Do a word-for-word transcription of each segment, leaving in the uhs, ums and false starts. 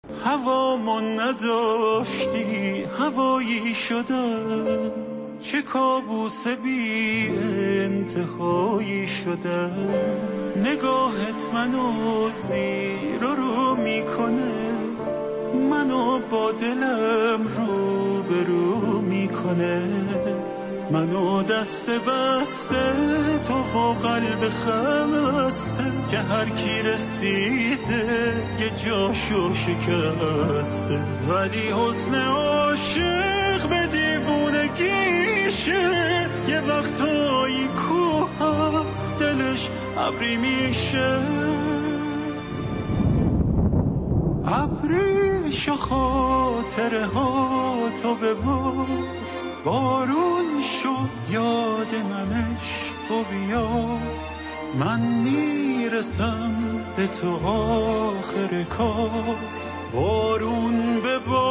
هوامو نداشتی هوایی شدم، چه کابوس بی انتهایی شدم. نگاهت منو زیر و رو میکنه، منو با دلم رو به رو میکنه. منو دست بسته تو و قلب خسته، که هر کی رسیده یه جاشو شکسته. ولی حسن عاشق به دیوونگیشه، یه وقتایی کوه دلش ابری میشه. ابریش و خاطره ها تو ببار، بارون شو یاد منش و بیا. من میرسم به تو آخر کار، بارون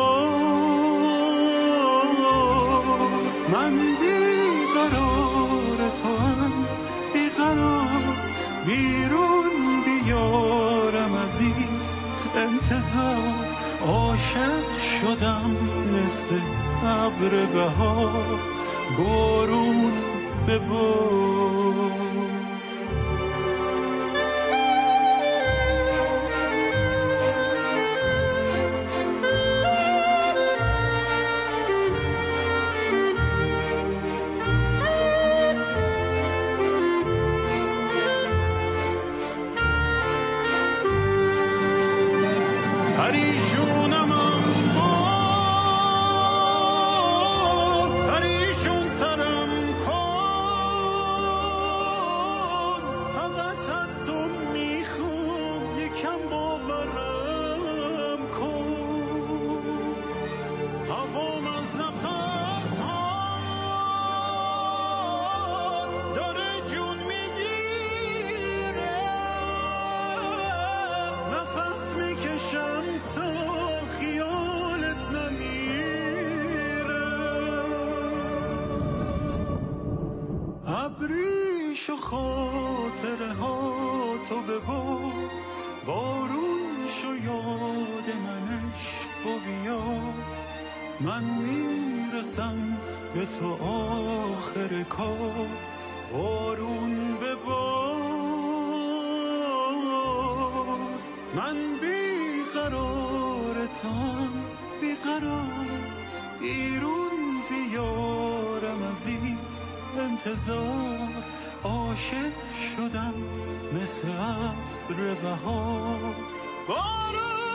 ببار. من بیقرار تو هم بیقرار، بیرون بیارم از این انتظار. عاشق شدم مثل ابر بهار، بارون ببار. پریشونم ابریش و خاطره ها تو ببار، بارون شو یاد منش و بیا. من میرسم به تو آخر کار، بارون ببار. من بیقرارتم بیقرار، بیرون بیارم از این انتظار. عاشق شدم مثل ابر بهار، بارون